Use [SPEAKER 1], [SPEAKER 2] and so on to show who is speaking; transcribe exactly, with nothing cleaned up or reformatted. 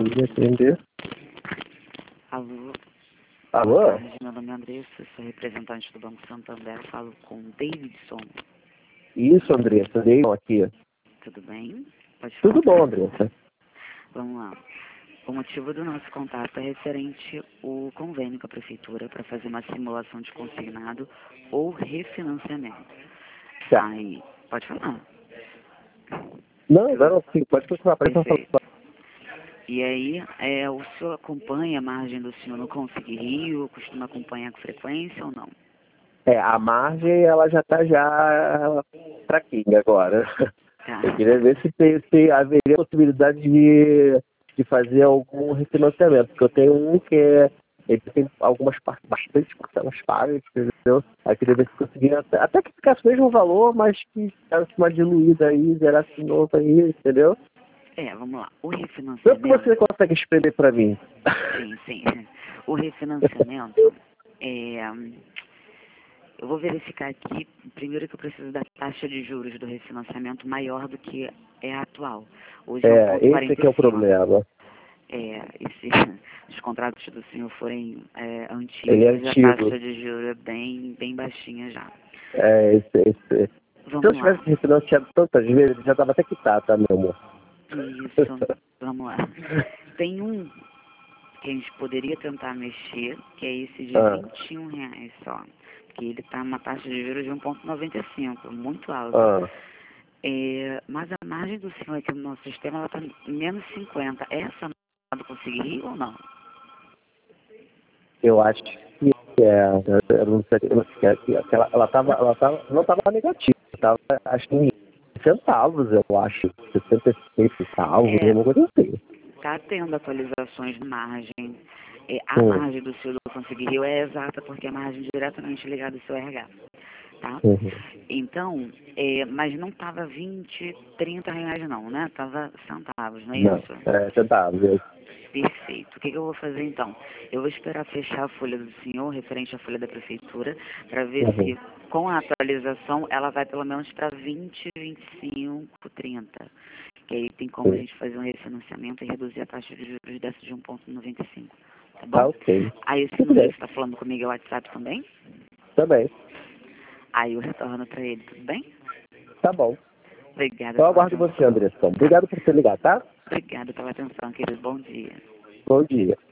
[SPEAKER 1] linha atender.
[SPEAKER 2] Alô?
[SPEAKER 1] Alô?
[SPEAKER 2] Boa tarde, meu nome é Andressa, sou representante do Banco Santander, falo com Davidson.
[SPEAKER 1] Isso, Andressa, dei aqui.
[SPEAKER 2] Tudo bem? Pode falar.
[SPEAKER 1] Tudo bom, Andressa.
[SPEAKER 2] Vamos lá. O motivo do nosso contato é referente ao convênio com a Prefeitura para fazer uma simulação de consignado ou refinanciamento.
[SPEAKER 1] Tá.
[SPEAKER 2] Aí, pode falar.
[SPEAKER 1] Não, não, não, sim, pode continuar, pode
[SPEAKER 2] Perfeito.
[SPEAKER 1] falar.
[SPEAKER 2] E aí, é, o senhor acompanha a margem do senhor no Consegui Rio? Costuma acompanhar com frequência ou não?
[SPEAKER 1] É, a margem, ela já está já fraquinha agora.
[SPEAKER 2] Tá.
[SPEAKER 1] Eu queria ver se, tem, se haveria possibilidade de, de fazer algum refinanciamento, porque eu tenho um que é, ele tem algumas partes, bastante parcelas pagas, entendeu? Aí eu queria ver se conseguia, até, até que ficasse o mesmo valor, mas que ficasse uma diluída aí, zerasse novo aí, entendeu?
[SPEAKER 2] É, vamos lá. O
[SPEAKER 1] Tanto que
[SPEAKER 2] refinanciamento...
[SPEAKER 1] você consegue espremer para mim.
[SPEAKER 2] Sim, sim. O refinanciamento, é, eu vou verificar aqui, primeiro que eu preciso da taxa de juros do refinanciamento maior do que é a atual. Hoje é
[SPEAKER 1] É, esse
[SPEAKER 2] um ponto quarenta e cinco.
[SPEAKER 1] que é o problema.
[SPEAKER 2] É, e se os contratos do senhor forem é,
[SPEAKER 1] Ele é
[SPEAKER 2] antigos, a
[SPEAKER 1] antigo.
[SPEAKER 2] taxa de juros é bem, bem baixinha já.
[SPEAKER 1] É, esse, esse. Se eu
[SPEAKER 2] Vamos lá.
[SPEAKER 1] tivesse refinanciado tantas vezes, já estava até quitado, tá, meu amor?
[SPEAKER 2] Isso, vamos lá. Tem um que a gente poderia tentar mexer, que é esse de
[SPEAKER 1] ah,
[SPEAKER 2] vinte e um reais só. Que ele está numa taxa de juros de um ponto noventa e cinco, muito alta.
[SPEAKER 1] ah.
[SPEAKER 2] É, mas a margem do senhor aqui no nosso sistema, ela está menos cinquenta. Essa não conseguir ou não?
[SPEAKER 1] Eu acho que é. Eu não sei, eu não sei, que ela, ela, tava, ela tava, não estava negativa, estava, acho que em centavos, eu acho. sessenta e seis centavos,
[SPEAKER 2] É,
[SPEAKER 1] alguma coisa assim.
[SPEAKER 2] está tendo atualizações de margem. É, a
[SPEAKER 1] Hum.
[SPEAKER 2] margem do seu do Conseguir Rio é exata, porque é a margem diretamente ligada ao seu R H. Tá?
[SPEAKER 1] Uhum.
[SPEAKER 2] Então, é, mas não estava vinte, trinta reais não, né? Estava centavos, não é
[SPEAKER 1] Não,
[SPEAKER 2] isso?
[SPEAKER 1] é centavos. é.
[SPEAKER 2] Perfeito. O que, que eu vou fazer então? Eu vou esperar fechar a folha do senhor, referente à folha da prefeitura, para ver
[SPEAKER 1] Uhum.
[SPEAKER 2] se com a atualização ela vai pelo menos para vinte, vinte e cinco, trinta. Que aí tem como a
[SPEAKER 1] Sim.
[SPEAKER 2] gente fazer um refinanciamento e reduzir a taxa de juros dessa de um ponto noventa e cinco. Tá
[SPEAKER 1] Tá
[SPEAKER 2] bom?
[SPEAKER 1] ok.
[SPEAKER 2] Aí esse
[SPEAKER 1] Tudo
[SPEAKER 2] número
[SPEAKER 1] bem.
[SPEAKER 2] que está falando comigo é o WhatsApp também?
[SPEAKER 1] Também.
[SPEAKER 2] Aí eu retorno para ele, tudo bem?
[SPEAKER 1] Tá bom.
[SPEAKER 2] Obrigada
[SPEAKER 1] Eu
[SPEAKER 2] pela
[SPEAKER 1] aguardo você,
[SPEAKER 2] atenção.
[SPEAKER 1] Andressa.
[SPEAKER 2] Tá.
[SPEAKER 1] Obrigado por ter ligado, tá?
[SPEAKER 2] Obrigada pela atenção, querido. Bom dia.
[SPEAKER 1] Bom dia.